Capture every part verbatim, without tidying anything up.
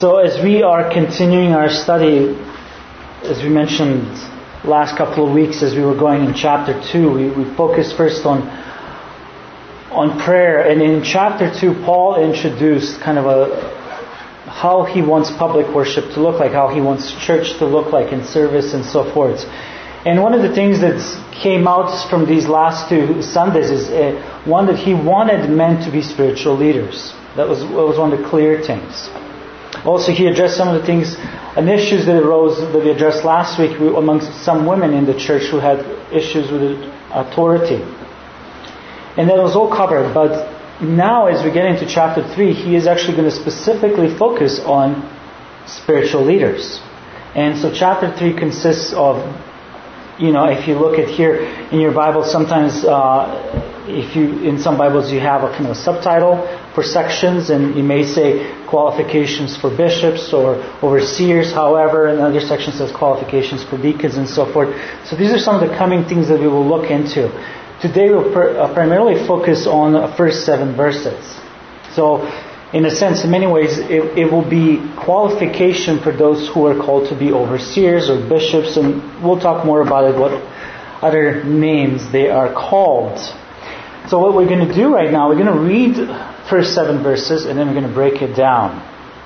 So as we are continuing our study, as we mentioned last couple of weeks as we were going in chapter two, we, we focused first on on prayer. And in chapter two, Paul introduced kind of a how he wants public worship to look like, how he wants church to look like in service and so forth. And one of the things that came out from these last two Sundays is uh, one that he wanted men to be spiritual leaders. That was, that was one of the clear things. Also, he addressed some of the things and issues that arose that we addressed last week amongst some women in the church who had issues with authority. And that was all covered. But now, as we get into chapter three, he is actually going to specifically focus on spiritual leaders. And so chapter three consists of, you know, if you look at here in your Bible, sometimes uh, if you in some Bibles you have a kind of a subtitle for sections, and you may say qualifications for bishops or overseers. However, another section says qualifications for deacons and so forth. So these are some of the coming things that we will look into. Today we'll pr- uh, primarily focus on the first seven verses. So, in a sense, in many ways, it, it will be qualification for those who are called to be overseers or bishops, and we'll talk more about it, what other names they are called. So what we're going to do right now, we're going to read first seven verses, and then we're going to break it down.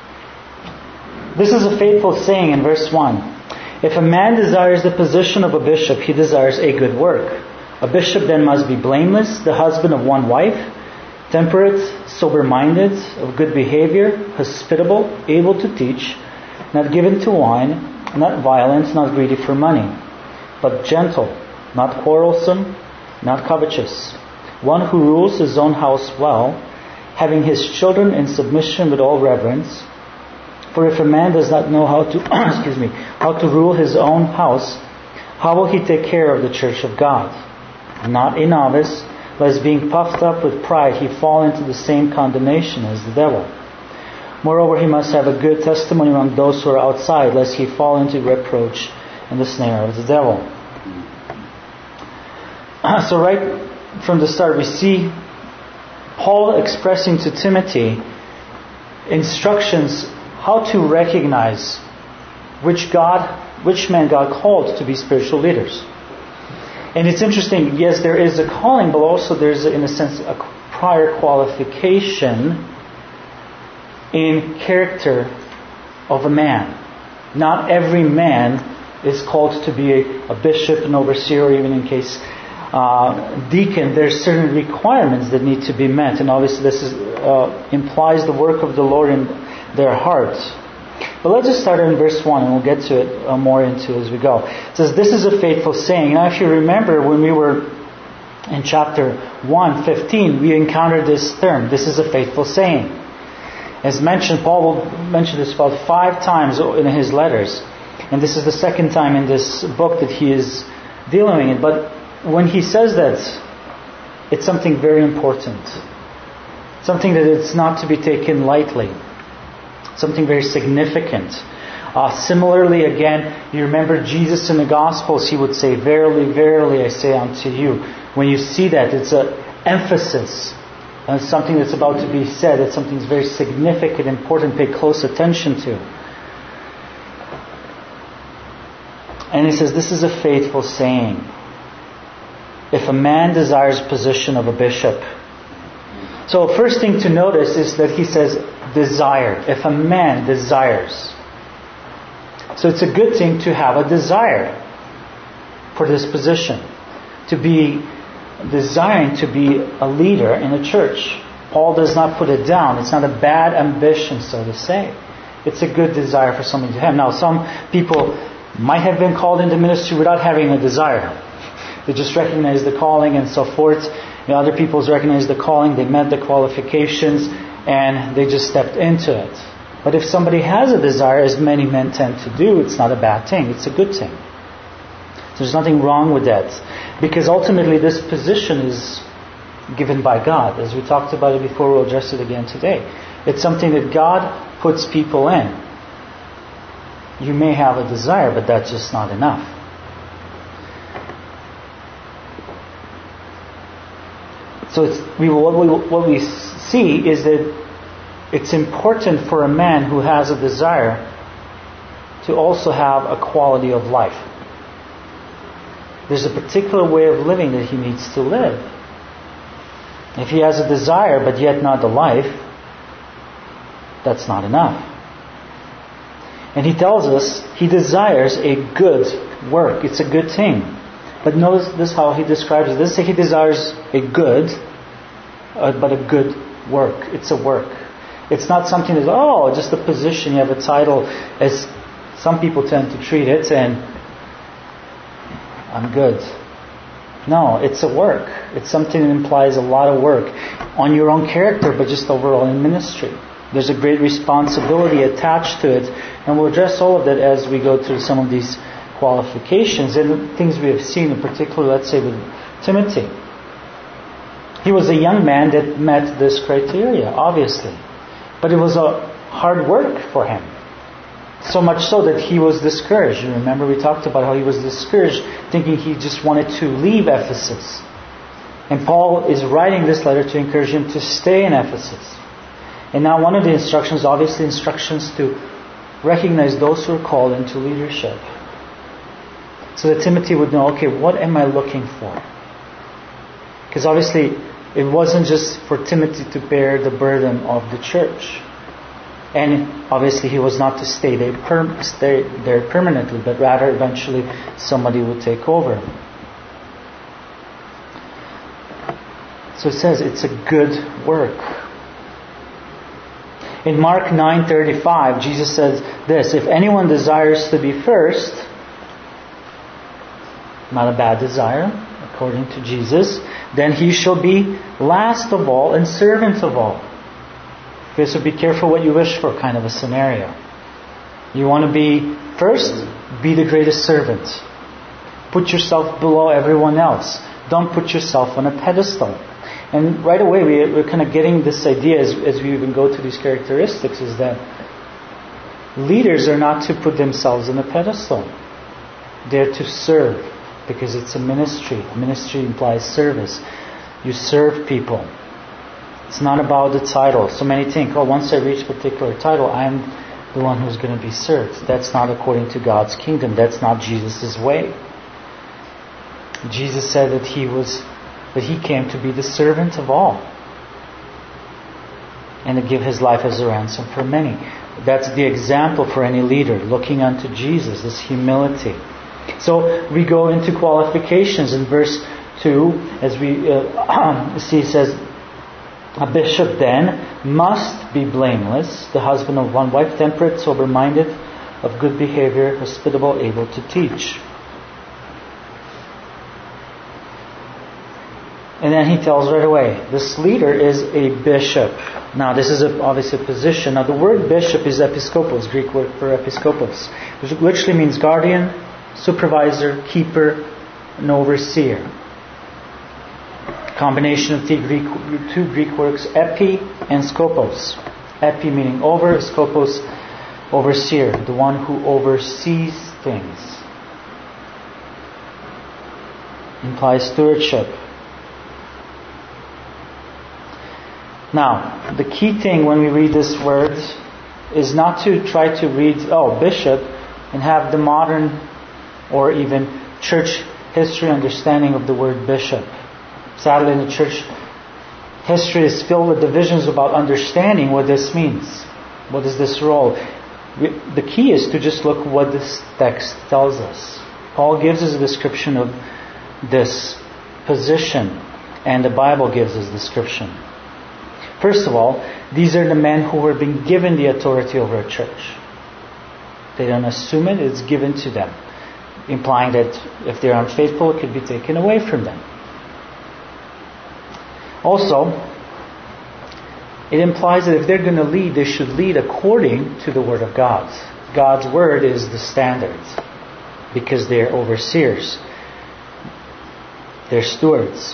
This is a faithful saying in verse one. If a man desires the position of a bishop, he desires a good work. A bishop then must be blameless, the husband of one wife, temperate, sober-minded, of good behavior, hospitable, able to teach, not given to wine, not violent, not greedy for money, but gentle, not quarrelsome, not covetous, one who rules his own house well, having his children in submission with all reverence. For if a man does not know how to excuse me, how to rule his own house, how will he take care of the church of God? Not a novice, lest being puffed up with pride he fall into the same condemnation as the devil. Moreover, he must have a good testimony among those who are outside, lest he fall into reproach and the snare of the devil. So right from the start we see Paul expressing to Timothy instructions how to recognize which God, which men God called to be spiritual leaders. And it's interesting, yes, there is a calling, but also there's, in a sense, a prior qualification in character of a man. Not every man is called to be a, a bishop, an overseer, or even in case uh, deacon. There's certain requirements that need to be met, and obviously this is, uh, implies the work of the Lord in their hearts. But let's just start in verse one, and we'll get to it uh, more into as we go. It says, this is a faithful saying. Now if you remember when we were in chapter one, fifteen, we encountered this term. This is a faithful saying. As mentioned, Paul will mention this about five times in his letters. And this is the second time in this book that he is dealing with it. But when he says that, it's something very important. Something that it's not to be taken lightly. Something very significant. Uh, similarly, again, you remember Jesus in the Gospels, he would say, verily, verily, I say unto you. When you see that, it's an emphasis on something that's about to be said. It's something that's very significant, important, pay close attention to. And he says, this is a faithful saying. If a man desires position of a bishop. So first thing to notice is that he says, desire. If a man desires. So it's a good thing to have a desire for this position. To be desiring to be a leader in a church. Paul does not put it down. It's not a bad ambition, so to say. It's a good desire for somebody to have. Now, some people might have been called into ministry without having a desire. They just recognize the calling and so forth. You know, other people recognize the calling, they met the qualifications, and they just stepped into it. But if somebody has a desire, as many men tend to do, it's not a bad thing. It's a good thing. There's nothing wrong with that. Because ultimately this position is given by God. As we talked about it before, we'll address it again today. It's something that God puts people in. You may have a desire, but that's just not enough. So it's, we, what, we, what we see is that it's important for a man who has a desire to also have a quality of life. There's a particular way of living that he needs to live. If he has a desire but yet not the life, that's not enough. And he tells us he desires a good work. It's a good thing. But notice this how he describes it. This he desires a good, uh, but a good work. It's a work. It's not something that's, oh, just a position, you have a title, as some people tend to treat it, and I'm good. No, it's a work. It's something that implies a lot of work on your own character, but just overall in ministry. There's a great responsibility attached to it, and we'll address all of that as we go through some of these qualifications and things we have seen, in particular, let's say, with Timothy. He was a young man that met this criteria, obviously. But it was a hard work for him. So much so that he was discouraged. You remember we talked about how he was discouraged, thinking he just wanted to leave Ephesus. And Paul is writing this letter to encourage him to stay in Ephesus. And now one of the instructions, obviously instructions to recognize those who are called into leadership. So that Timothy would know, okay, what am I looking for? Because obviously it wasn't just for Timothy to bear the burden of the church. And obviously he was not to stay there, per- stay there permanently, but rather eventually somebody would take over. So it says it's a good work. In Mark nine thirty-five, Jesus says this, if anyone desires to be first, not a bad desire, according to Jesus, then he shall be last of all and servant of all. Okay, so be careful what you wish for, kind of a scenario. You want to be first, be the greatest servant. Put yourself below everyone else. Don't put yourself on a pedestal. And right away we, we're kind of getting this idea as, as we even go through these characteristics, is that leaders are not to put themselves on a pedestal. They're to serve, because it's a ministry. Ministry implies service. You serve people. It's not about the title. So many think, oh, once I reach a particular title, I'm the one who's going to be served. That's not according to God's kingdom. That's not Jesus' way. Jesus said that he was, that he came to be the servant of all, and to give his life as a ransom for many. That's the example for any leader, looking unto Jesus, this humility. So we go into qualifications in verse two, as we uh, see, it says, a bishop then must be blameless, the husband of one wife, temperate, sober-minded, of good behavior, hospitable, able to teach. And then he tells right away, this leader is a bishop. Now this is a, obviously a position. Now the word bishop is episkopos, Greek word for episkopos, which literally means guardian, supervisor, keeper, and overseer. Combination of the Greek, two Greek words, epi and skopos. Epi meaning over, skopos, overseer, the one who oversees things. Implies stewardship. Now, the key thing when we read this word is not to try to read, oh, bishop, and have the modern or even church history understanding of the word bishop. Sadly, in the church, history is filled with divisions about understanding what this means. What is this role? The key is to just look what this text tells us. Paul gives us a description of this position, and the Bible gives us a description. First of all, these are the men who were being given the authority over a church. They don't assume it, it's given to them, implying that if they're unfaithful, it could be taken away from them. Also, it implies that if they're going to lead, they should lead according to the Word of God. God's Word is the standard, because they're overseers. They're stewards.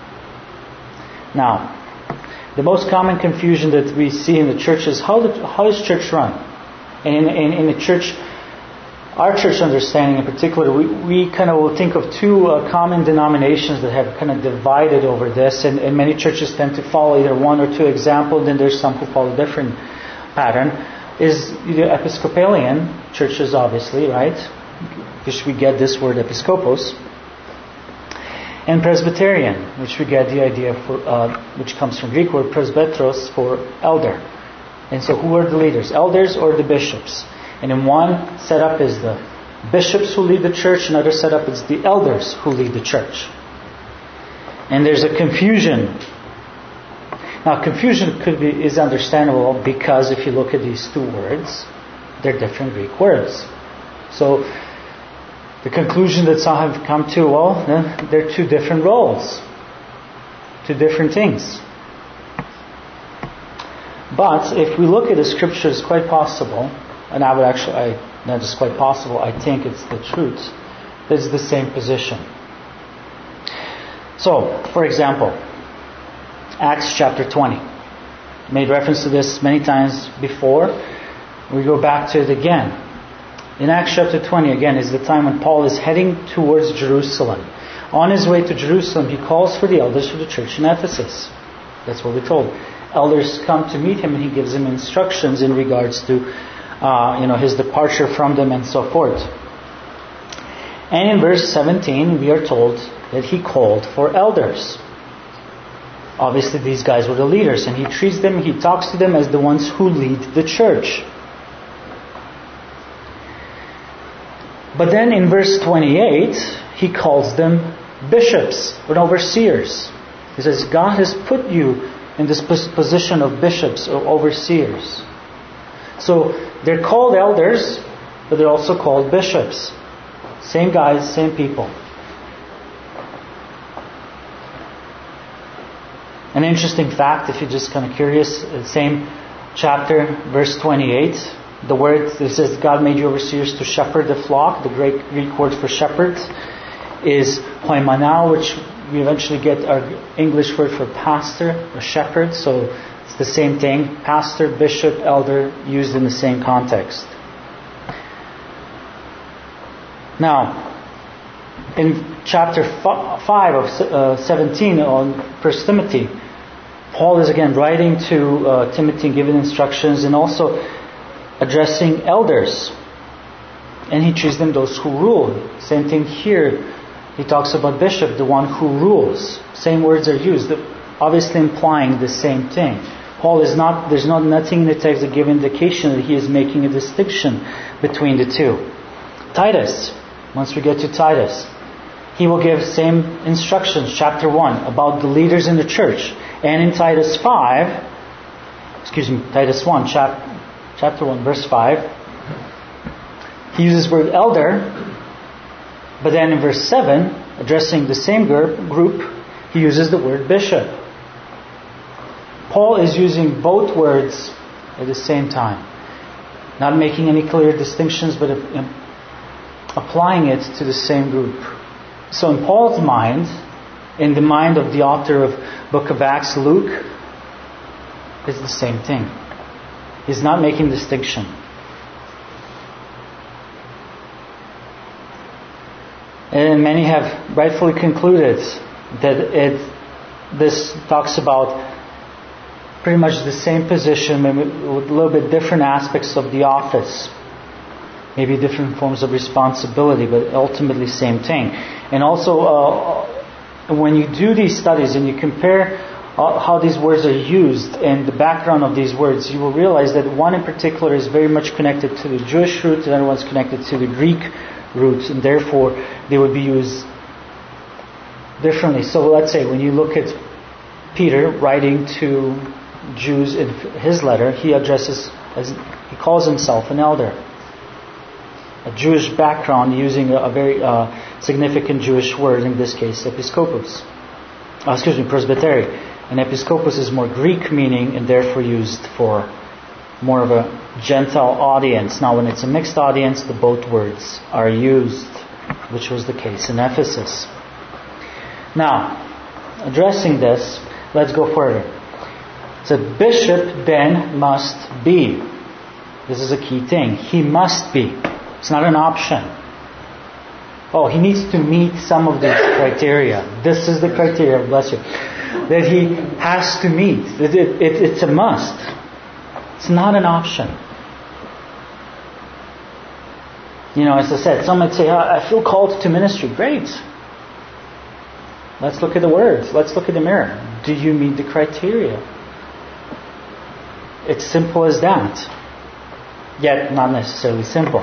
Now, the most common confusion that we see in the church is how, the, how is church run? And in, in, in the church, our church understanding in particular, we, we kind of will think of two uh, common denominations that have kind of divided over this, and, and many churches tend to follow either one or two examples, then there's some who follow a different pattern, is the Episcopalian churches, obviously, right? Which we get this word episkopos. And Presbyterian, which we get the idea for, uh, which comes from Greek word presbyteros for elder. And so who are the leaders? Elders or the bishops? And in one setup is the bishops who lead the church, another setup is the elders who lead the church. And there's a confusion. Now confusion could be is understandable because if you look at these two words, they're different Greek words. So the conclusion that some have come to, well, they're two different roles, two different things. But if we look at the scriptures, it's quite possible, and I would actually, I, not just quite possible, I think it's the truth, that it's the same position. So, for example, Acts chapter twenty. Made reference to this many times before. We go back to it again. In Acts chapter twenty, again, is the time when Paul is heading towards Jerusalem. On his way to Jerusalem, he calls for the elders of the church in Ephesus. That's what we're told. Elders come to meet him and he gives them instructions in regards to uh, you know, his departure from them and so forth. And in verse seventeen, we are told that he called for elders. Obviously, these guys were the leaders, and he treats them, he talks to them as the ones who lead the church. But then in verse twenty-eight, he calls them bishops or overseers. He says, God has put you in this position of bishops or overseers. So they're called elders, but they're also called bishops. Same guys, same people. An interesting fact, if you're just kind of curious, same chapter, verse twenty-eight. The word that says God made you overseers to shepherd the flock, the Greek, Greek word for shepherd, is hoimanao, which we eventually get our English word for pastor or shepherd. So it's the same thing. Pastor, bishop, elder, used in the same context. Now, in chapter five of uh, seventeen on First Timothy, Paul is again writing to uh, Timothy and giving instructions and also addressing elders. And he treats them those who rule. Same thing here. He talks about bishop, the one who rules. Same words are used, obviously implying the same thing. Paul is not, there's not nothing in the text that gives indication that he is making a distinction between the two. Titus, once we get to Titus, he will give same instructions, chapter one, about the leaders in the church. And in Titus five, excuse me, Titus one, chap, chapter one, verse five, he uses the word elder, but then in verse seven, addressing the same group, he uses the word bishop. Paul is using both words at the same time, not making any clear distinctions, but applying it to the same group. So in Paul's mind, in the mind of the author of Book of Acts, Luke, it's the same thing. He's not making distinction. And many have rightfully concluded that it this talks about pretty much the same position, maybe with a little bit different aspects of the office. Maybe different forms of responsibility, but ultimately same thing. And also, uh, when you do these studies and you compare uh, how these words are used and the background of these words, you will realize that one in particular is very much connected to the Jewish root, and the other one's connected to the Greek root, and therefore they would be used differently. So let's say when you look at Peter writing to Jews in his letter, he addresses, as he calls himself an elder. A Jewish background using a, a very uh, significant Jewish word, in this case, episkopos. Oh, excuse me, presbytery. And episkopos is more Greek meaning and therefore used for more of a Gentile audience. Now when it's a mixed audience, the both words are used, which was the case in Ephesus. Now, addressing this, let's go further. So bishop then must be. This is a key thing. He must be. It's not an option. Oh, he needs to meet some of these criteria. This is the criteria, bless you, that he has to meet. It, it, it, it's a must. It's not an option. You know, as I said, some might say, oh, I feel called to ministry. Great. Let's look at the words. Let's look at the mirror. Do you meet the criteria? It's simple as that. Yet not necessarily simple.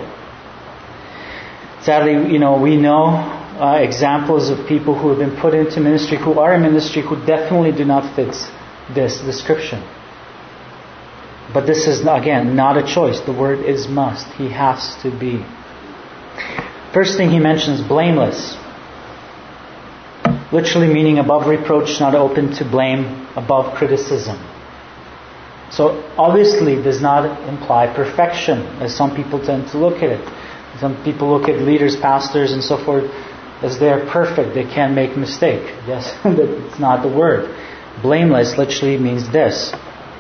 Sadly, you know, we know uh, examples of people who have been put into ministry, who are in ministry, who definitely do not fit this description. But this is, again, not a choice. The word is must. He has to be. First thing he mentions, blameless. Literally meaning above reproach, not open to blame, above criticism. So obviously does not imply perfection, as some people tend to look at it. Some people look at leaders, pastors, and so forth as they are perfect. They can't make a mistake. Yes, that's not the word. Blameless literally means this.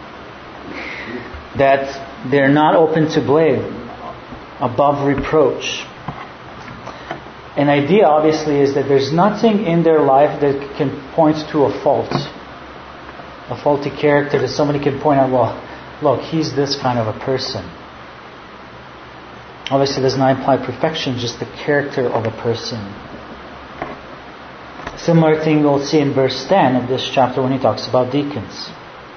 That they're not open to blame, above reproach. An idea, obviously, is that there's nothing in their life that can point to a fault. A faulty character that somebody can point out, well, look, he's this kind of a person. Obviously, does not imply perfection, just the character of a person. Similar thing we'll see in verse ten of this chapter when he talks about deacons.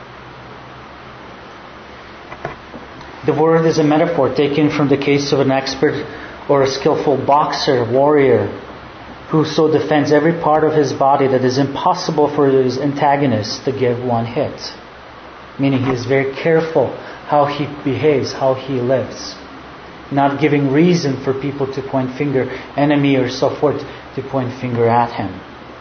The word is a metaphor taken from the case of an expert or a skillful boxer, warrior, who so defends every part of his body that it is impossible for his antagonist to give one hit. Meaning he is very careful how he behaves, how he lives. Not giving reason for people to point finger, enemy or so forth, to point finger at him.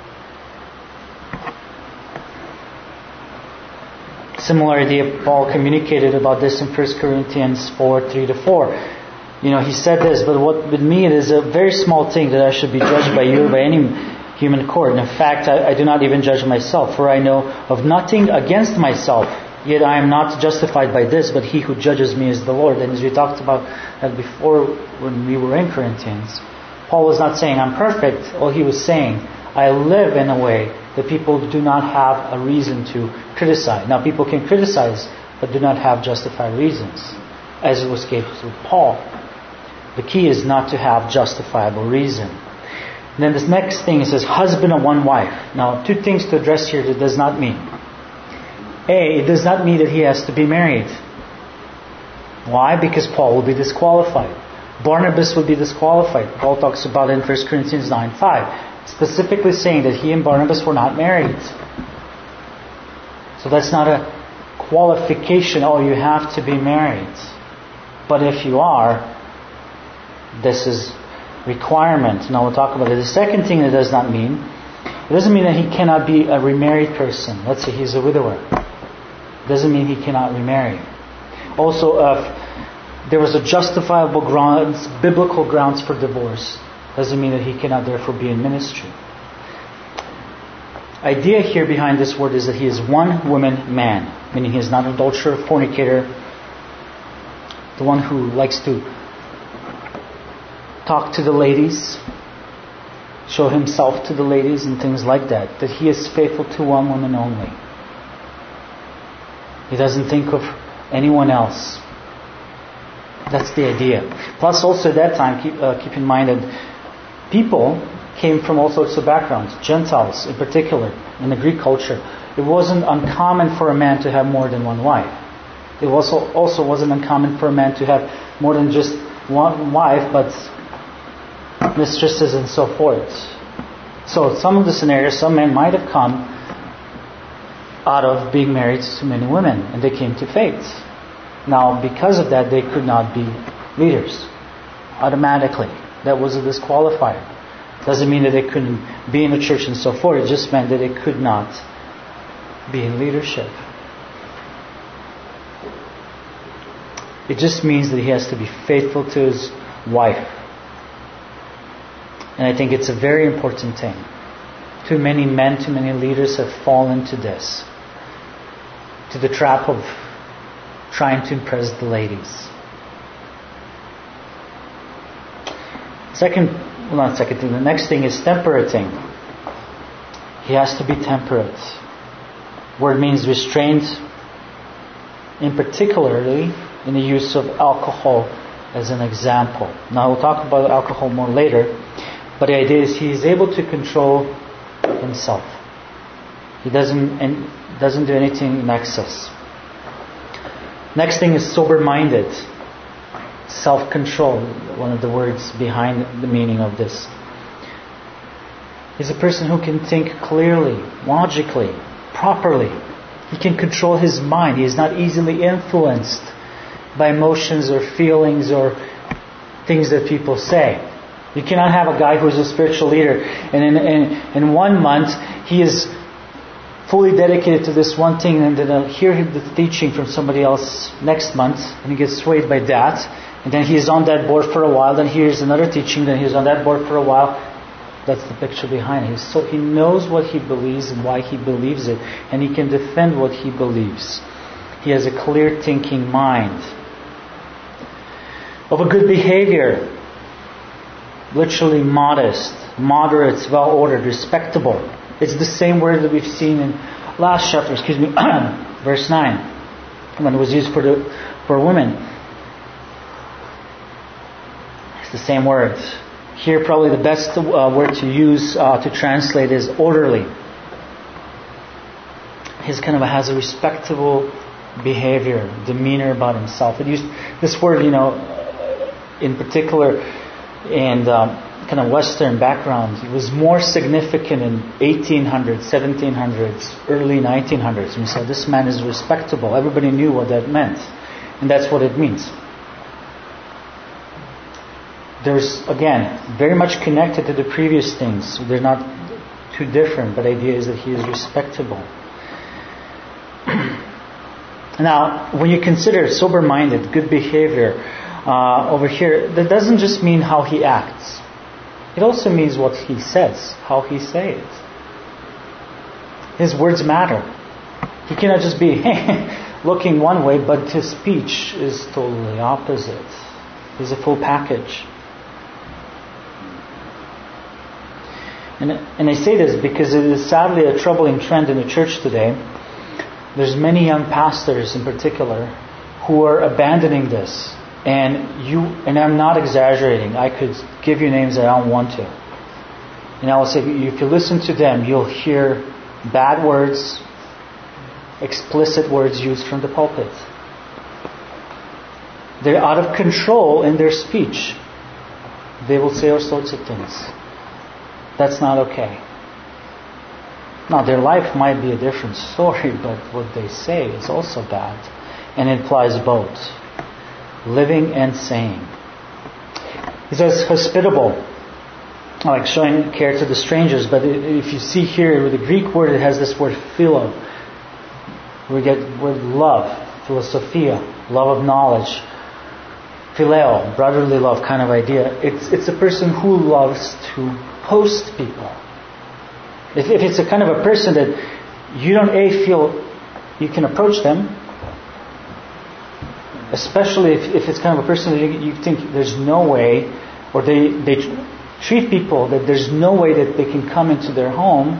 Similar idea Paul communicated about this in First Corinthians four, three to four. You know, he said this, but what with me it is a very small thing that I should be judged by you or by any human court. And in fact, I, I do not even judge myself, for I know of nothing against myself. Yet I am not justified by this, but he who judges me is the Lord. And as we talked about that before when we were in Corinthians, Paul was not saying I'm perfect. All he was saying, I live in a way that people do not have a reason to criticize. Now people can criticize, but do not have justified reasons, as it was the case with Paul. The key is not to have justifiable reason. And then this next thing, it says husband of one wife. Now two things to address here that does not mean. A, it does not mean that he has to be married. Why? Because Paul will be disqualified. Barnabas will be disqualified. Paul talks about it in First Corinthians nine five. Specifically saying that he and Barnabas were not married. So that's not a qualification, oh, you have to be married. But if you are, this is requirement. Now we'll talk about it. The second thing it does not mean, it doesn't mean that he cannot be a remarried person. Let's say he's a widower. It doesn't mean he cannot remarry. Also, if there was a justifiable grounds, biblical grounds for divorce, doesn't mean that he cannot therefore be in ministry. Idea here behind this word is that he is one woman man, meaning he is not an adulterer, fornicator, the one who likes to talk to the ladies, show himself to the ladies and things like that. That he is faithful to one woman only. He doesn't think of anyone else. That's the idea. Plus also at that time, keep, uh, keep in mind that people came from all sorts of backgrounds. Gentiles in particular, in the Greek culture. It wasn't uncommon for a man to have more than one wife. It also, also wasn't uncommon for a man to have more than just one wife, but mistresses and so forth. So some of the scenarios, some men might have come out of being married to many women, and they came to faith. Now, because of that, they could not be leaders automatically. That was a disqualifier. Doesn't mean that they couldn't be in the church and so forth. It just meant that they could not be in leadership. It just means that he has to be faithful to his wife. And I think it's a very important thing. Too many men, too many leaders have fallen to this. To the trap of trying to impress the ladies. Second, well, not second thing, the next thing is temperating. He has to be temperate. Word means restrained, in particularly in the use of alcohol as an example. Now we'll talk about alcohol more later, but the idea is he is able to control himself. He doesn't and doesn't do anything in excess. Next thing is sober-minded. Self-control, one of the words behind the meaning of this. He's a person who can think clearly, logically, properly. He can control his mind. He is not easily influenced by emotions or feelings or things that people say. You cannot have a guy who is a spiritual leader and in, in, in one month he is fully dedicated to this one thing, and then I'll hear the teaching from somebody else next month and he gets swayed by that, and then he is on that board for a while, then hears another teaching, then he's on that board for a while. That's the picture behind it. So he knows what he believes and why he believes it, and he can defend what he believes. He has a clear thinking mind. Of a good behavior, literally modest, moderate, well-ordered, respectable. It's the same word that we've seen in last chapter, excuse me, verse nine, when it was used for the for women. It's the same word. Here, probably the best uh, word to use uh, to translate is orderly. He's kind of has a respectable behavior, demeanor about himself. It used this word, you know, in particular, and um, kind of Western background, it was more significant in eighteen hundreds, seventeen hundreds, early nineteen hundreds. And we said, this man is respectable. Everybody knew what that meant. And that's what it means. There's, again, very much connected to the previous things. They're not too different, but the idea is that he is respectable. Now, when you consider sober-minded, good behavior, uh, over here, that doesn't just mean how he acts. It also means what he says, how he says it. His words matter. He cannot just be looking one way, but his speech is totally opposite. He's a full package. And, and I say this because it is sadly a troubling trend in the church today. There's many young pastors in particular who are abandoning this. And you, and I'm not exaggerating. I could give you names that I don't want to. And I will say, if you listen to them, you'll hear bad words, explicit words used from the pulpit. They're out of control in their speech. They will say all sorts of things. That's not okay. Now, their life might be a different story, but what they say is also bad. And it applies both. Living and saying. He says hospitable, like showing care to the strangers. But if you see here with the Greek word, it has this word philo. We get the word love, philosophia, love of knowledge, phileo, brotherly love kind of idea. It's it's a person who loves to host people. If, if it's a kind of a person that you don't a feel you can approach them. Especially if, if it's kind of a person that you, you think there's no way, or they, they treat people that there's no way that they can come into their home.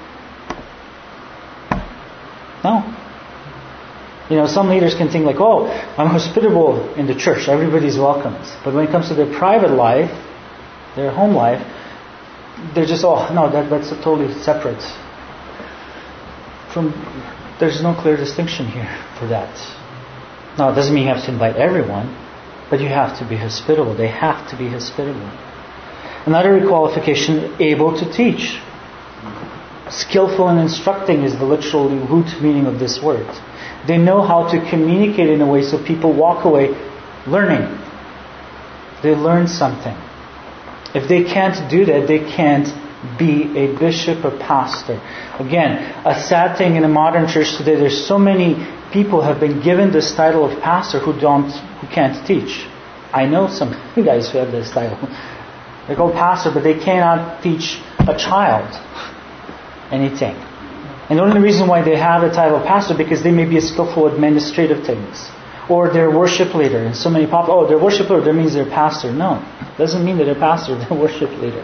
No. You know, some leaders can think like, oh, I'm hospitable in the church, everybody's welcomed. But when it comes to their private life, their home life, they're just, oh, no, that, that's a totally separate. From, there's no clear distinction here for that. Now, it doesn't mean you have to invite everyone, but you have to be hospitable. They have to be hospitable. Another qualification, able to teach. Skillful in instructing is the literal root meaning of this word. They know how to communicate in a way so people walk away learning. They learn something. If they can't do that, they can't be a bishop or pastor. Again, a sad thing in a modern church today, there's so many people have been given this title of pastor who don't, who can't teach. I know some guys who have this title. They're called pastor, but they cannot teach a child anything. And the only reason why they have the title of pastor because they may be a skillful administrative things, or they're worship leader. And so many pop, oh, they're worship leader, that means they're pastor. No. Doesn't mean that they're a pastor, they're a worship leader.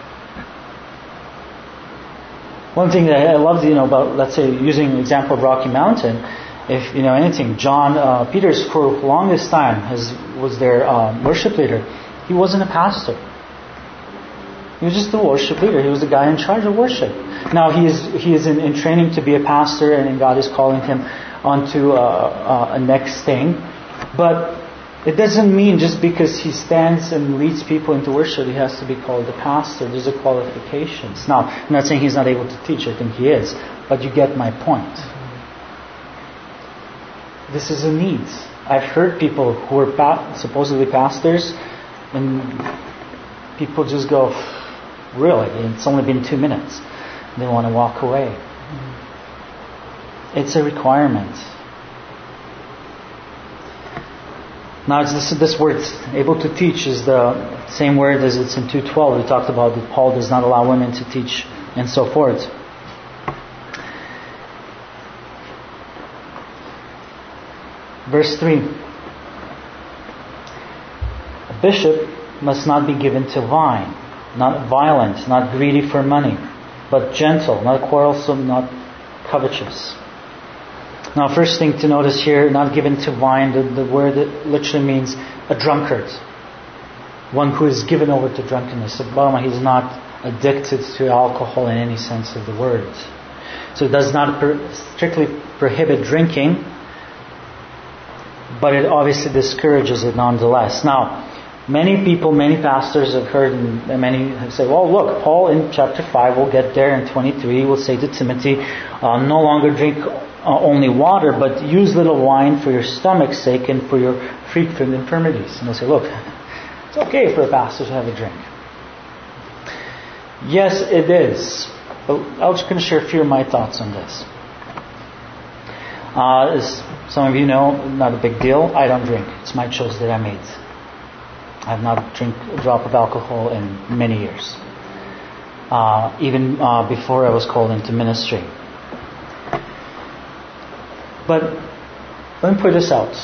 One thing that I loved, you know, about, let's say, using the example of Rocky Mountain, if you know anything, John uh, Peters for the longest time has, was their um, worship leader. He wasn't a pastor. He was just a worship leader. He was the guy in charge of worship. Now he is he is in, in training to be a pastor, and God is calling him onto uh, uh, a next thing. But it doesn't mean just because he stands and leads people into worship, he has to be called a pastor. There's a qualifications. Now, I'm not saying he's not able to teach. I think he is. But you get my point. This is a need. I've heard people who are pa- supposedly pastors, and people just go, really? It's only been two minutes. They want to walk away. It's a requirement. Now, it's this, this word, able to teach, is the same word as it's in two twelve. We talked about that Paul does not allow women to teach and so forth. Verse three. A bishop must not be given to wine, not violent, not greedy for money, but gentle, not quarrelsome, not covetous. Now, first thing to notice here, not given to wine, the, the word literally means a drunkard. One who is given over to drunkenness. So, bottom line, he's not addicted to alcohol in any sense of the word. So it does not per, strictly prohibit drinking, but it obviously discourages it nonetheless. Now, many people, many pastors have heard, and many have said, well, look, Paul in chapter five, we'll get there in twenty-three, will say to Timothy, uh, no longer drink uh, only water, but use little wine for your stomach's sake and for your frequent infirmities. And they'll say, look, it's okay for a pastor to have a drink. Yes, it is. But I'm just going to share a few of my thoughts on this. Uh, as some of you know, not a big deal. I don't drink. It's my choice that I made. I have not drank a drop of alcohol in many years. Uh, even uh, before I was called into ministry. But let me put this out.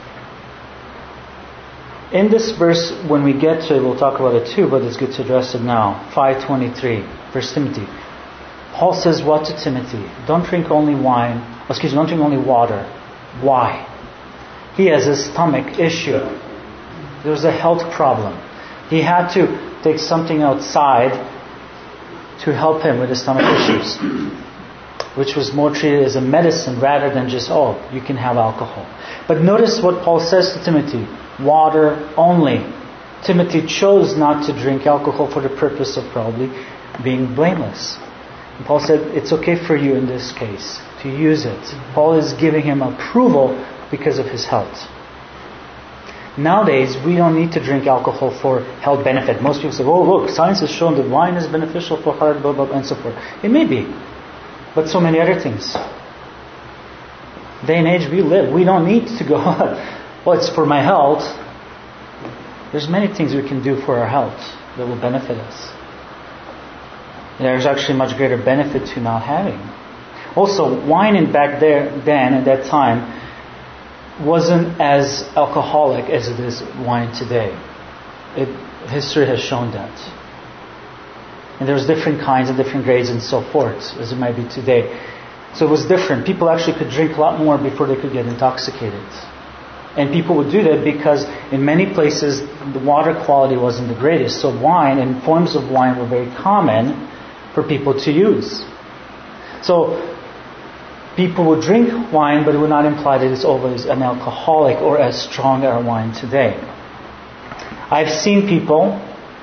In this verse, when we get to it, we'll talk about it too, but it's good to address it now. five twenty-three, First Timothy. Paul says what to Timothy? Don't drink only wine. Excuse me, don't drink only water. Why? He has a stomach issue. There was a health problem. He had to take something outside to help him with his stomach issues, which was more treated as a medicine rather than just, oh, you can have alcohol. But notice what Paul says to Timothy. Water only. Timothy chose not to drink alcohol for the purpose of probably being blameless. And Paul said, it's okay for you in this case to use it. Paul is giving him approval because of his health. Nowadays, we don't need to drink alcohol for health benefit. Most people say, oh, look, science has shown that wine is beneficial for heart, blah, blah, blah, and so forth. It may be. But so many other things. Day and age we live, we don't need to go, well, it's for my health. There's many things we can do for our health that will benefit us. There's actually much greater benefit to not having. Also, wine in back there then, at that time, wasn't as alcoholic as it is wine today. It, history has shown that. And there was different kinds and different grades and so forth, as it might be today. So it was different. People actually could drink a lot more before they could get intoxicated. And people would do that because in many places the water quality wasn't the greatest. So wine and forms of wine were very common for people to use. So people would drink wine, but it would not imply that it's always an alcoholic or as strong as wine today. I've seen people,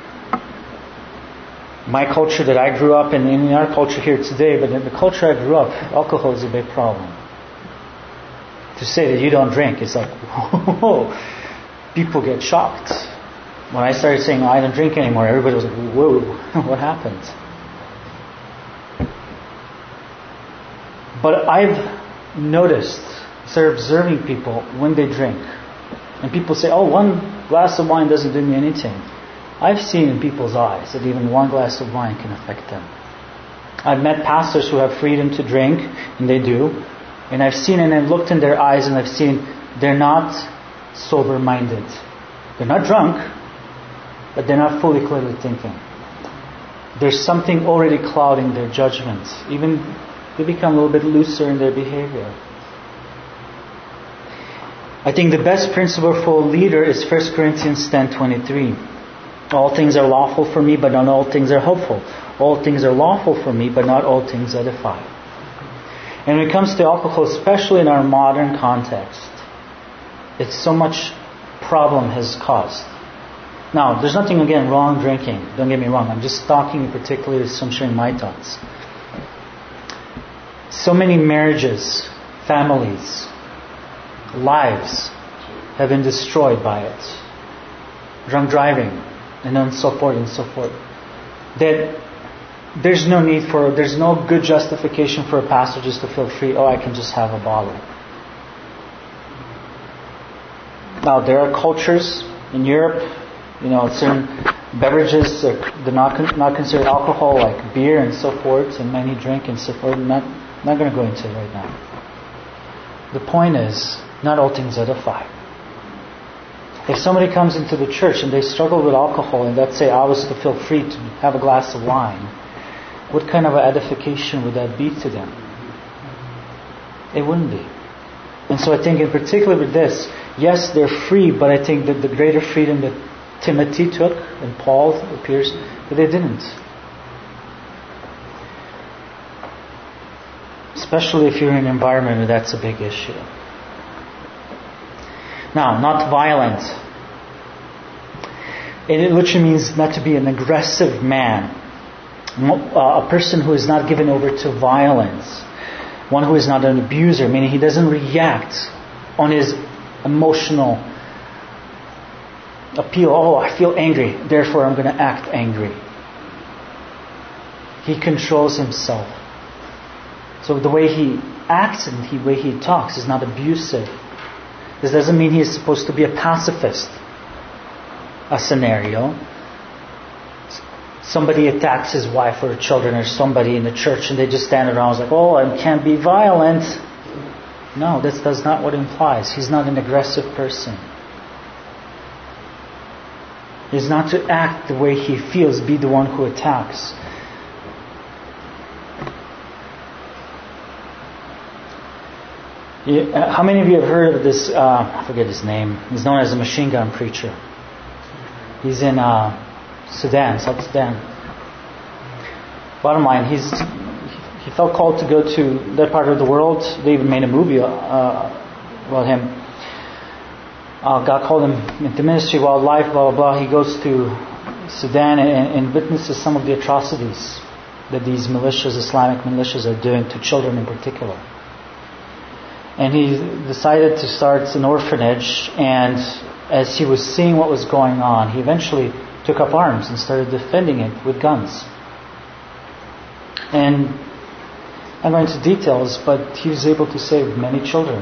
my culture that I grew up in, in our culture here today, but in the culture I grew up, alcohol is a big problem. To say that you don't drink, it's like, whoa, people get shocked. When I started saying, I don't drink anymore, everybody was like, whoa, what happened? But I've noticed, started observing people when they drink. And people say, oh, one glass of wine doesn't do me anything. I've seen in people's eyes that even one glass of wine can affect them. I've met pastors who have freedom to drink, and they do. And I've seen and I've looked in their eyes and I've seen they're not sober-minded. They're not drunk, but they're not fully clearly thinking. There's something already clouding their judgments. Even they become a little bit looser in their behavior. I think the best principle for a leader is First Corinthians ten twenty-three. All things are lawful for me, but not all things are helpful. All things are lawful for me, but not all things edify. And when it comes to alcohol, especially in our modern context, it's so much problem has caused. Now, there's nothing, again, wrong drinking. Don't get me wrong. I'm just talking particularly, so I'm sharing my thoughts. So many marriages, families, lives have been destroyed by it. Drunk driving, and then so forth and so forth. That there's no need for, there's no good justification for a pastor just to feel free, oh, I can just have a bottle. Now, there are cultures in Europe, you know, certain beverages are they're not not considered alcohol, like beer and so forth, and many drink and so forth. I'm not, not going to go into it right now. The point is, not all things edify. If somebody comes into the church and they struggle with alcohol, and let's say I was to feel free to have a glass of wine, what kind of an edification would that be to them? It wouldn't be. And so I think in particular with this, yes, they're free, but I think that the greater freedom that Timothy took, and Paul appears, that they didn't. Especially if you're in an environment where that's a big issue. Now, not violent. It literally means not to be an aggressive man. A person who is not given over to violence. One who is not an abuser, meaning he doesn't react on his emotional appeal. Oh, I feel angry, therefore I'm going to act angry. He controls himself. So the way he acts and the way he talks is not abusive. This doesn't mean he is supposed to be a pacifist. A scenario. Somebody attacks his wife or children or somebody in the church and they just stand around and like, oh, I can't be violent. No, that's, that's not what it implies. He's not an aggressive person. He's not to act the way he feels, be the one who attacks. How many of you have heard of this, uh, I forget his name, he's known as a machine gun preacher. He's in uh, Sudan, South Sudan. Bottom line, he's he felt called to go to that part of the world. They even made a movie uh, about him. Uh, God called him into ministry, wildlife, blah, blah, blah. He goes to Sudan and, and witnesses some of the atrocities that these militias, Islamic militias, are doing to children in particular. And he decided to start an orphanage, and as he was seeing what was going on, he eventually took up arms and started defending it with guns. And I'm going into details, but he was able to save many children.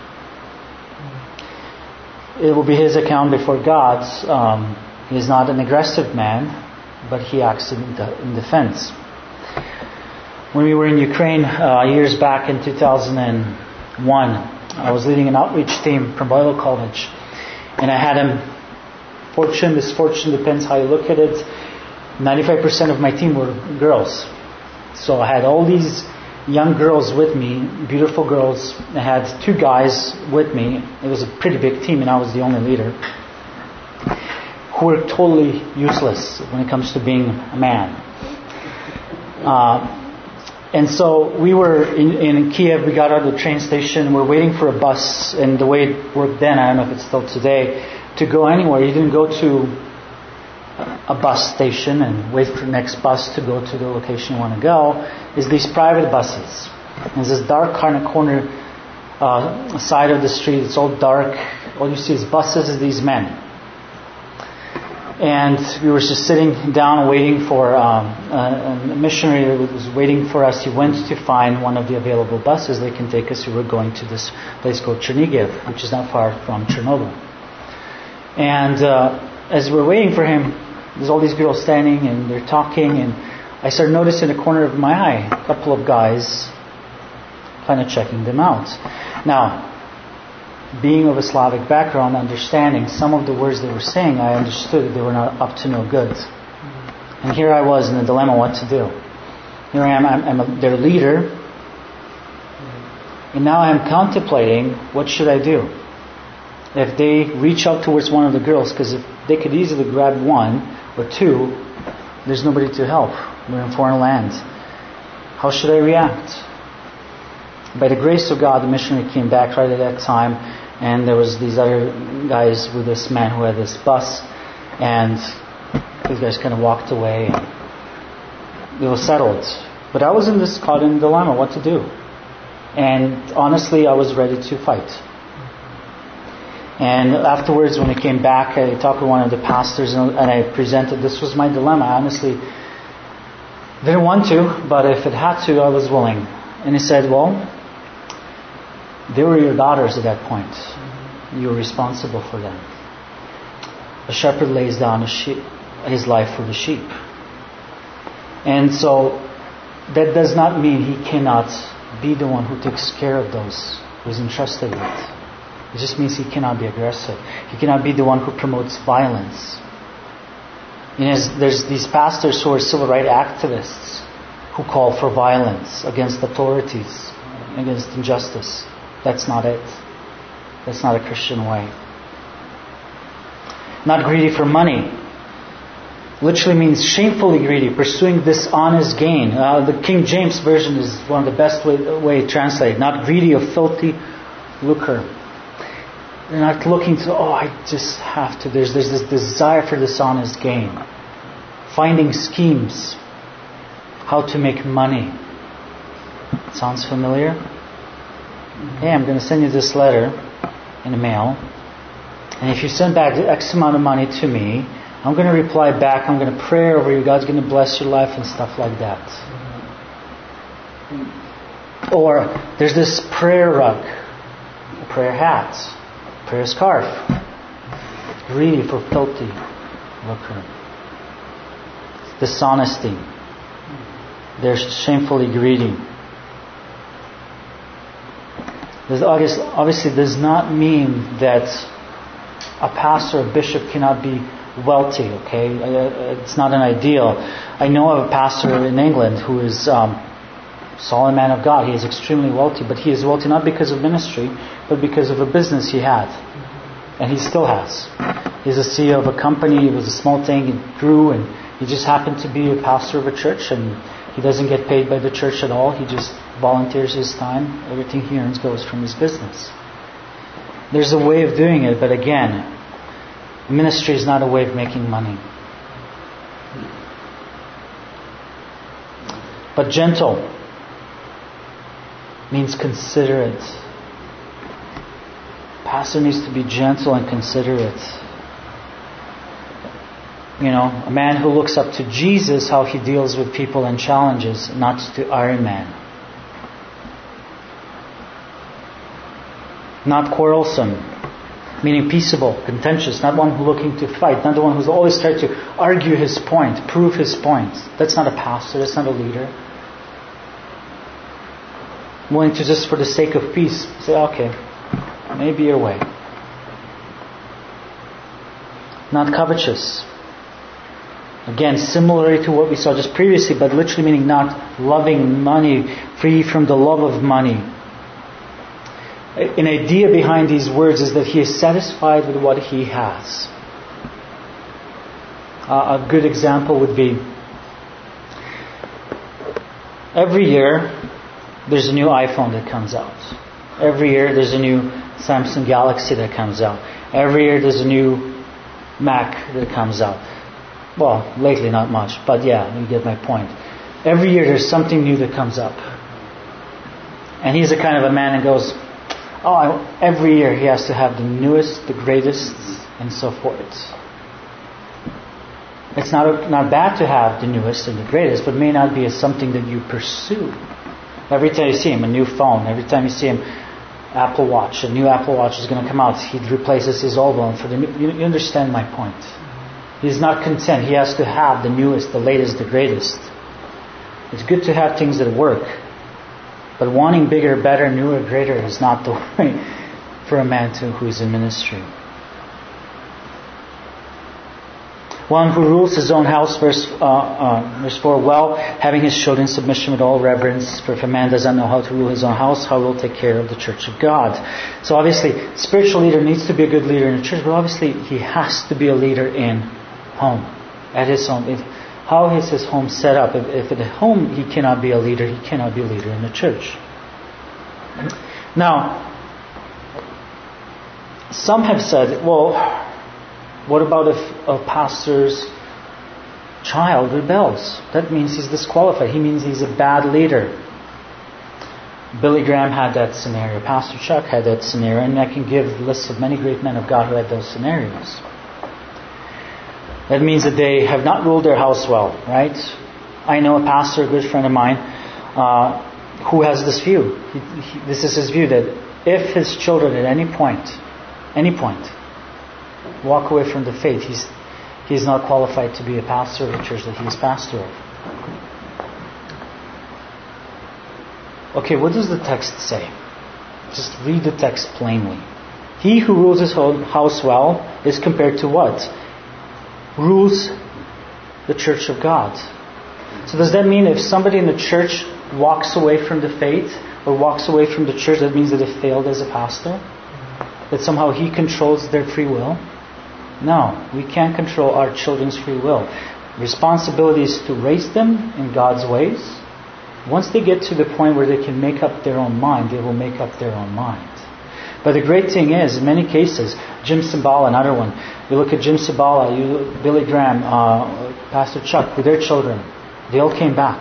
It will be his account before God's. Um, he is not an aggressive man, but he acts in, de- in defense. When we were in Ukraine uh, years back in two thousand one, I was leading an outreach team from Bible College, and I had him. Fortune, misfortune, depends how you look at it. ninety-five percent of my team were girls. So I had all these young girls with me, beautiful girls. I had two guys with me. It was a pretty big team, and I was the only leader. Who were totally useless when it comes to being a man. Uh, and so we were in, in Kiev. We got out of the train station. We're waiting for a bus, and the way it worked then, I don't know if it's still today, to go anywhere. You didn't go to a bus station and wait for the next bus to go to the location you want to go. Is these private buses. There's this dark kind of corner uh, side of the street. It's all dark. All you see is buses and these men. And we were just sitting down waiting for um, a, a missionary that was waiting for us. He went to find one of the available buses that can take us. We were going to this place called Chernihiv, which is not far from Chernobyl. And uh, as we're waiting for him, there's all these girls standing and they're talking, and I started noticing in the corner of my eye a couple of guys kind of checking them out. Now, being of a Slavic background, understanding some of the words they were saying, I understood that they were not up to no good. And here I was in a dilemma what to do. Here I am, I'm, I'm a, their leader, and now I'm contemplating, what should I do? If they reach out towards one of the girls, because if they could easily grab one or two, there's nobody to help. We're in foreign lands. How should I react? By the grace of God, the missionary came back right at that time, and there was these other guys with this man who had this bus, and these guys kind of walked away, and it was settled. But I was in this caught in a dilemma, what to do. And honestly, I was ready to fight. And afterwards, when I came back, I talked with one of the pastors, and I presented, this was my dilemma. I honestly didn't want to, but if it had to, I was willing. And he said, well, they were your daughters at that point. You were responsible for them. A shepherd lays down his, sheep, his life for the sheep. And so that does not mean he cannot be the one who takes care of those who is entrusted with. It just means he cannot be aggressive. He cannot be the one who promotes violence. You know, there's these pastors who are civil rights activists who call for violence against authorities, against injustice. That's not it. That's not a Christian way. Not greedy for money. Literally means shamefully greedy, pursuing dishonest gain. Uh, the King James Version is one of the best way, way to translate. Not greedy of filthy lucre. They're not looking to, oh, I just have to. There's, there's this desire for dishonest gain. Finding schemes. How to make money. Sounds familiar? Hey, I'm going to send you this letter in the mail. And if you send back X amount of money to me, I'm going to reply back. I'm going to pray over you. God's going to bless your life and stuff like that. Or there's this prayer rug, a prayer hat, a prayer scarf. Greedy for filthy lucre. Dishonesty. They're shamefully greedy. This obviously does not mean that a pastor or bishop cannot be wealthy, okay? It's not an ideal. I know of a pastor in England who is um, a solid man of God. He is extremely wealthy, but he is wealthy not because of ministry, but because of a business he had. And he still has. He's a C E O of a company. It was a small thing. It grew, and he just happened to be a pastor of a church, and he doesn't get paid by the church at all. He just volunteers his time. Everything he earns goes from his business. There's a way of doing it, but again, ministry is not a way of making money. But gentle means considerate. Pastor needs to be gentle and considerate. You know, a man who looks up to Jesus, how he deals with people and challenges, not to Iron Man. Not quarrelsome, meaning peaceable, contentious, not one who's looking to fight, not the one who's always trying to argue his point, prove his point. That's not a pastor, that's not a leader. Willing to just for the sake of peace, say, okay, maybe your way. Not covetous. Again, similar to what we saw just previously, but literally meaning not loving money, free from the love of money. An idea behind these words is that he is satisfied with what he has. Uh, a good example would be, every year there's a new iPhone that comes out. Every year there's a new Samsung Galaxy that comes out. Every year there's a new Mac that comes out. Well, lately not much, but yeah, you get my point. Every year there's something new that comes up. And he's the kind of a man that goes, oh, I, every year he has to have the newest, the greatest, and so forth. It's not not bad to have the newest and the greatest, but may not be as something that you pursue. Every time you see him, a new phone. Every time you see him, Apple Watch. A new Apple Watch is going to come out. He replaces his old one for the new. You, you understand my point. He's not content. He has to have the newest, the latest, the greatest. It's good to have things that work. But wanting bigger, better, newer, greater is not the way for a man to, who is in ministry. One who rules his own house, verse, uh, uh, verse four, well, having his children in submission with all reverence, for if a man does not know how to rule his own house, how will he take care of the church of God? So obviously, spiritual leader needs to be a good leader in the church, but obviously he has to be a leader in home, at his home. If, how is his home set up? If, if at home he cannot be a leader, he cannot be a leader in the church. Now, some have said, well, what about if a pastor's child rebels? That means he's disqualified. He means he's a bad leader. Billy Graham had that scenario. Pastor Chuck had that scenario. And I can give lists of many great men of God who had those scenarios. That means that they have not ruled their house well, right? I know a pastor, a good friend of mine, uh, who has this view. He, he, this is his view, that if his children at any point, any point, walk away from the faith, he's he's not qualified to be a pastor of the church that he is pastor of. Okay, what does the text say? Just read the text plainly. He who rules his house well is compared to what? Rules the church of God. So does that mean if somebody in the church walks away from the faith or walks away from the church, that means that they failed as a pastor? That somehow he controls their free will? No, we can't control our children's free will. Responsibility is to raise them in God's ways. Once they get to the point where they can make up their own mind, they will make up their own mind. But the great thing is, in many cases, Jim Cymbala, another one, you look at Jim Cymbala, you, Billy Graham, uh, Pastor Chuck, with their children, they all came back.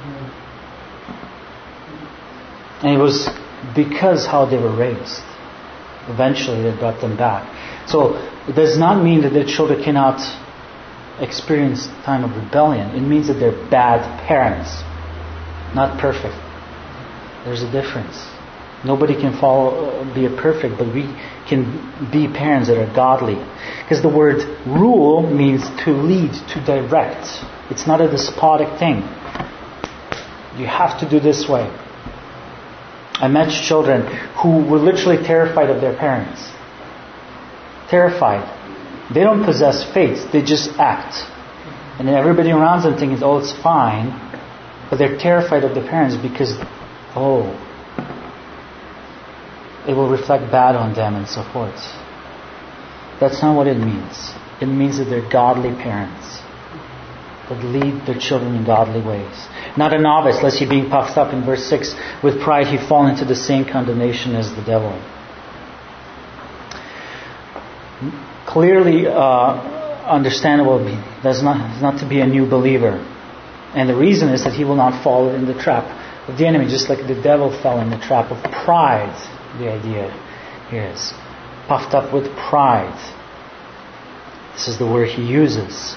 Mm-hmm. And it was because how they were raised. Eventually they got them back. So it does not mean that their children cannot experience time of rebellion. It means that they're bad parents, not perfect. There's a difference. Nobody can follow, be a perfect, but we can be parents that are godly. Because the word rule means to lead, to direct. It's not a despotic thing. You have to do this way. I met children who were literally terrified of their parents. Terrified. They don't possess faith, they just act. And then everybody around them thinks, oh, it's fine. But they're terrified of the parents because, oh, it will reflect bad on them and so forth. That's not what it means. It means that they're godly parents that lead their children in godly ways. Not a novice, lest he being puffed up in verse six with pride, he fall into the same condemnation as the devil. Clearly uh, understandable, that's not, not to be a new believer. And the reason is that he will not fall in the trap of the enemy, just like the devil fell in the trap of pride. The idea here is puffed up with pride. This is the word he uses.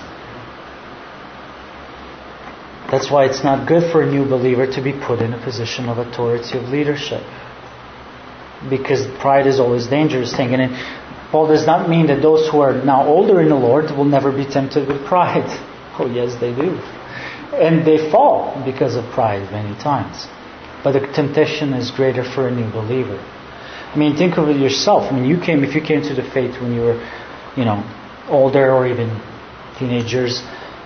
That's why it's not good for a new believer to be put in a position of authority, of leadership. Because pride is always a dangerous thing. And Paul does not mean that those who are now older in the Lord will never be tempted with pride. Oh yes, they do. And they fall because of pride many times. But the temptation is greater for a new believer. I mean, think of it yourself. I mean, you came, if you came to the faith when you were, you know, older or even teenagers.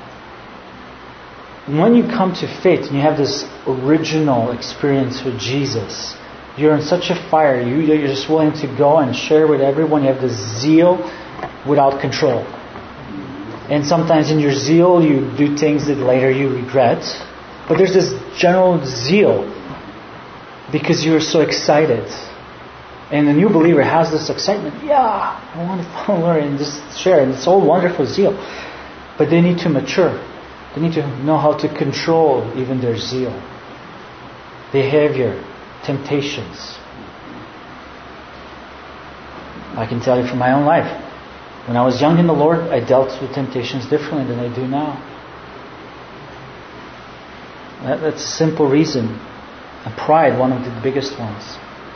When you come to faith and you have this original experience with Jesus, you're in such a fire. You, you're just willing to go and share with everyone. You have this zeal without control. And sometimes in your zeal, you do things that later you regret. But there's this general zeal because you're so excited. And the new believer has this excitement. Yeah, I want to follow Lord and just share. And it's all wonderful zeal. But they need to mature. They need to know how to control even their zeal. Behavior, temptations. I can tell you from my own life. When I was young in the Lord, I dealt with temptations differently than I do now. That, that's a simple reason. And pride, one of the biggest ones.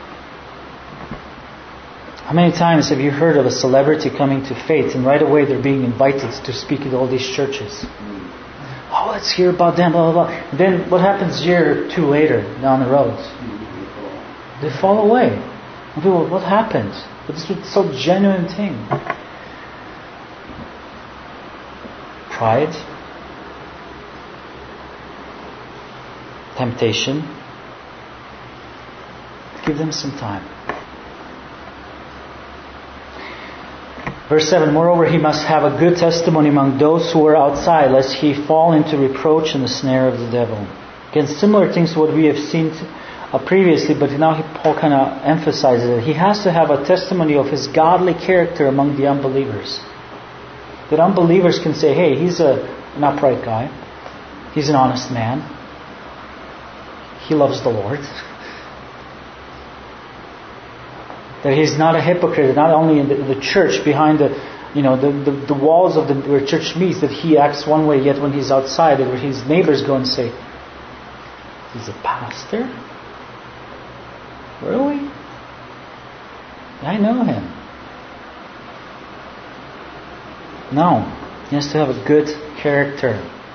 How many times have you heard of a celebrity coming to faith and right away they're being invited to speak at all these churches? Oh, let's hear about them, blah, blah, blah. And then what happens a year or two later down the road? They fall away. And people, what happened? But this was so genuine thing. Pride, temptation. Give them some time. Verse seven, moreover, he must have a good testimony among those who are outside, lest he fall into reproach and the snare of the devil. Again, similar things to what we have seen uh, previously, but now he, Paul kind of emphasizes it. He has to have a testimony of his godly character among the unbelievers. That unbelievers can say, hey, he's a, an upright guy. He's an honest man. He loves the Lord. That he's not a hypocrite, not only in the, the church, behind the, you know, the, the, the walls of the where church meets, that he acts one way, yet when he's outside, that his neighbors go and say, he's a pastor? Really? I know him. No. He has to have a good character.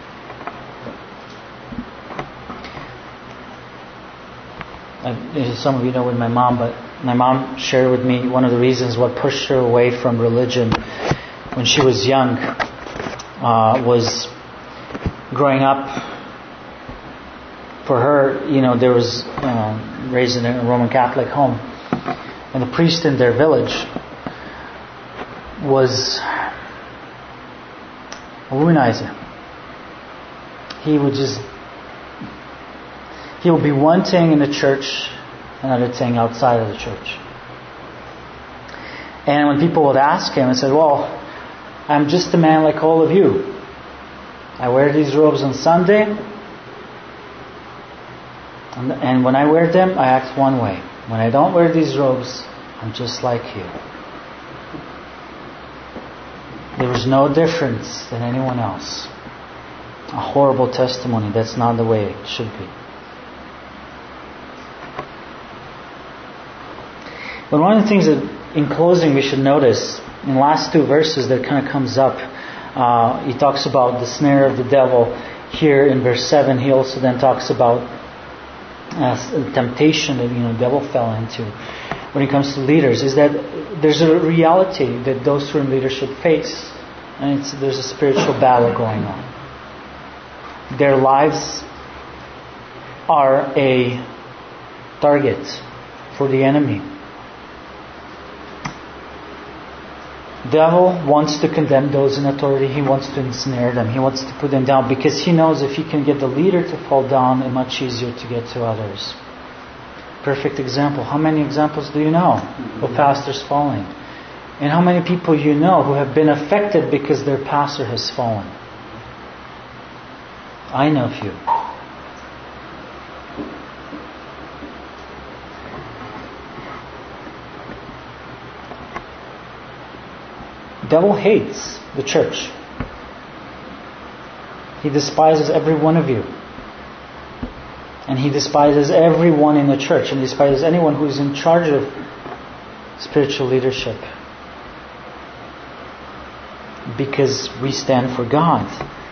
I, some of you know with my mom, but my mom shared with me one of the reasons what pushed her away from religion when she was young uh, was growing up. For her, you know, there was uh, raised in a Roman Catholic home, and the priest in their village was a womanizer. He would just he would be one thing in the church, another thing outside of the church. And when people would ask him, he said, well, I'm just a man like all of you. I wear these robes on Sunday, and, and when I wear them, I act one way. When I don't wear these robes, I'm just like you. There was no difference than anyone else. A horrible testimony. That's not the way it should be. But one of the things that, in closing, we should notice, in the last two verses that kind of comes up, uh, he talks about the snare of the devil. Here in verse seven, he also then talks about uh, temptation that, you know, the devil fell into. When it comes to leaders, is that there's a reality that those who are in leadership face. And it's, there's a spiritual battle going on. Their lives are a target for the enemy. The devil wants to condemn those in authority. He wants to ensnare them. He wants to put them down because he knows if he can get the leader to fall down, it's much easier to get to others. Perfect example. How many examples do you know of pastors falling? And how many people you know who have been affected because their pastor has fallen? I know a few. The devil hates the church. He despises every one of you. And he despises everyone in the church. And he despises anyone who is in charge of spiritual leadership. Because we stand for God.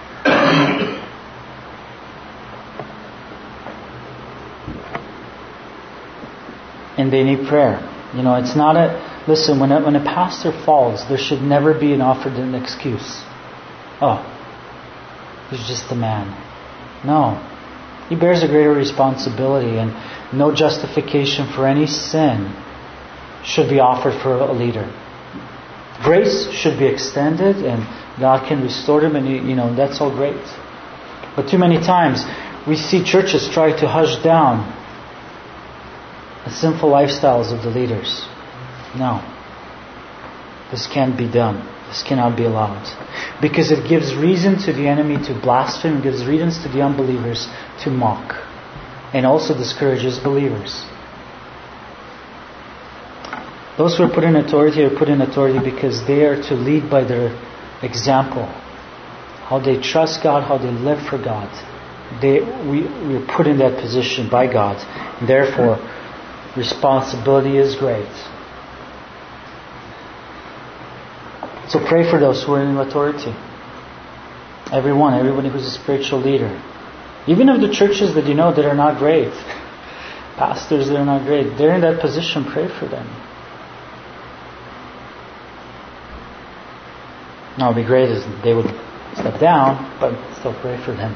And they need prayer. You know, it's not a... Listen, when a, when a pastor falls, there should never be an offered an excuse. Oh, he's just a man. No. He bears a greater responsibility, and no justification for any sin should be offered for a leader. Grace should be extended, and God can restore them, and you know that's all great. But too many times we see churches try to hush down the sinful lifestyles of the leaders. No. This can't be done. This cannot be allowed. Because it gives reason to the enemy to blaspheme, it gives reasons to the unbelievers to mock. And also discourages believers. Those who are put in authority are put in authority because they are to lead by their example. How they trust God, how they live for God. They, we, we are put in that position by God. And therefore, responsibility is great. So pray for those who are in authority. Everyone, everybody who's a spiritual leader. Even of the churches that you know that are not great. Pastors that are not great. They're in that position, pray for them. Now, it would be great if they would step down, but still pray for them.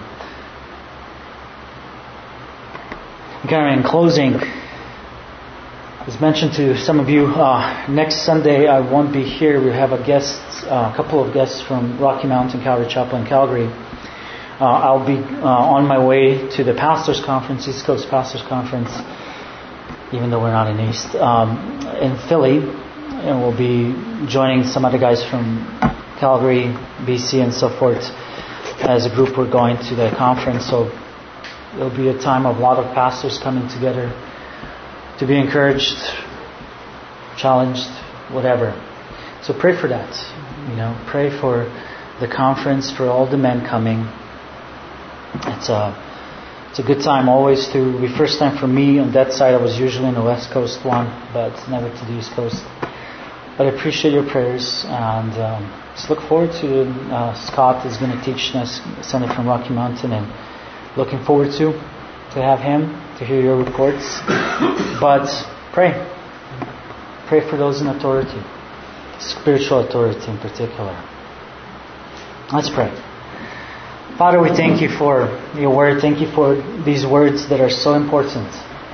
And kind of in closing, as mentioned to some of you, uh, next Sunday I won't be here. We have a guest, uh, a couple of guests from Rocky Mountain Calvary Chapel in Calgary. Uh, I'll be uh, on my way to the Pastors Conference, East Coast Pastors Conference, even though we're not in East, um, in Philly, and we'll be joining some other guys from Calgary, B C, and so forth. As a group, we're going to the conference, so it'll be a time of a lot of pastors coming together to be encouraged, challenged, whatever. So pray for that. You know, pray for the conference, for all the men coming. It's a it's a good time always to be first time for me on that side. I was usually in the West Coast one, but never to the East Coast. But I appreciate your prayers, and um, just look forward to uh, Scott is going to teach us, Senator from Rocky Mountain, and looking forward to to have him to hear your reports. But pray, pray for those in authority, spiritual authority in particular. Let's pray. Father, we thank you for your word. Thank you for these words that are so important.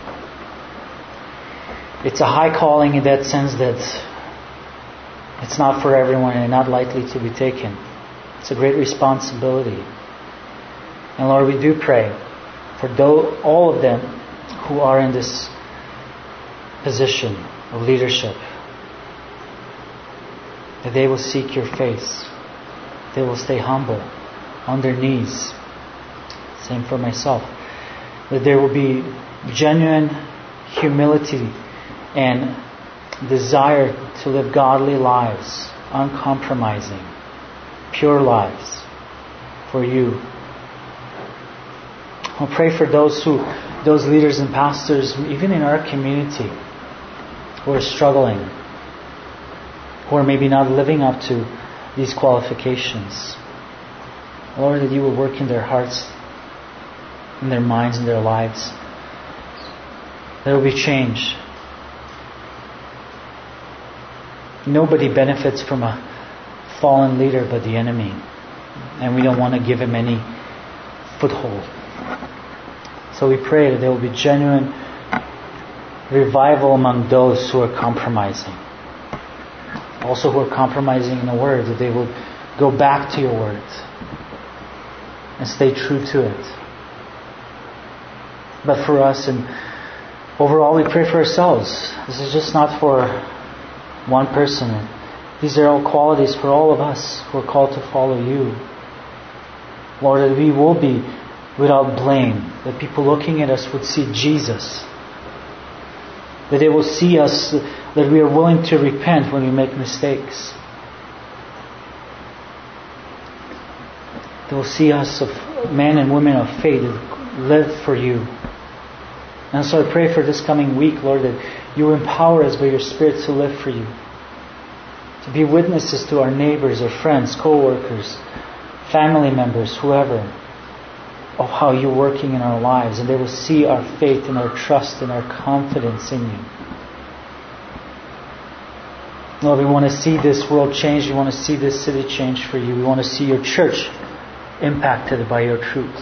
It's a high calling in that sense that it's not for everyone and not likely to be taken. It's a great responsibility. And Lord, we do pray for those, all of them who are in this position of leadership, that they will seek your face. They will stay humble, on their knees. Same for myself. That there will be genuine humility and desire to live godly lives, uncompromising, pure lives for you. I'll pray for those who, those leaders and pastors, even in our community, who are struggling, who are maybe not living up to these qualifications. Lord, that you will work in their hearts, in their minds, in their lives. There will be change. Nobody benefits from a fallen leader but the enemy. And we don't want to give him any foothold. So we pray that there will be genuine revival among those who are compromising. Also who are compromising in the Word, that they will go back to your Word and stay true to it. But for us, and overall we pray for ourselves. This is just not for one person. These are all qualities for all of us who are called to follow you. Lord, that we will be without blame. That people looking at us would see Jesus. That they will see us, that we are willing to repent when we make mistakes. They will see us of men and women of faith that live for you. And so I pray for this coming week, Lord, that you empower us by your Spirit to live for you. To be witnesses to our neighbors, our friends, co-workers, family members, whoever, of how you're working in our lives. And they will see our faith and our trust and our confidence in you. Lord, we want to see this world change. We want to see this city change for you. We want to see your church impacted by your truth.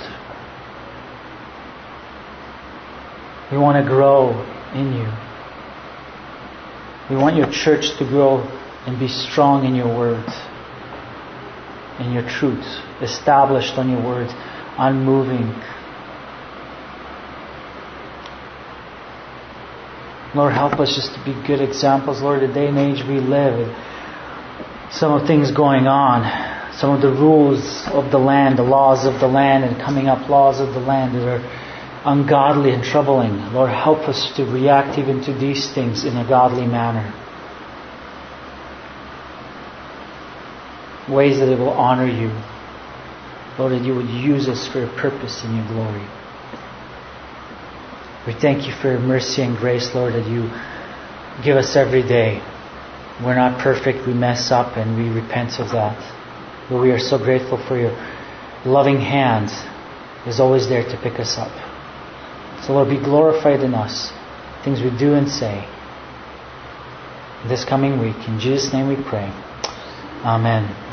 We want to grow in you. We want your church to grow and be strong in your word, in your truth, established on your word, unmoving. Lord, help us just to be good examples. Lord, the day and age we live, some of things going on, some of the rules of the land, the laws of the land, and coming up laws of the land that are ungodly and troubling. Lord, help us to react even to these things in a godly manner. Ways that it will honor you. Lord, that you would use us for your purpose and your glory. We thank you for your mercy and grace, Lord, that you give us every day. We're not perfect, we mess up, and we repent of that. But we are so grateful for your loving hand is always there to pick us up. So Lord, be glorified in us, things we do and say. This coming week, in Jesus' name we pray. Amen.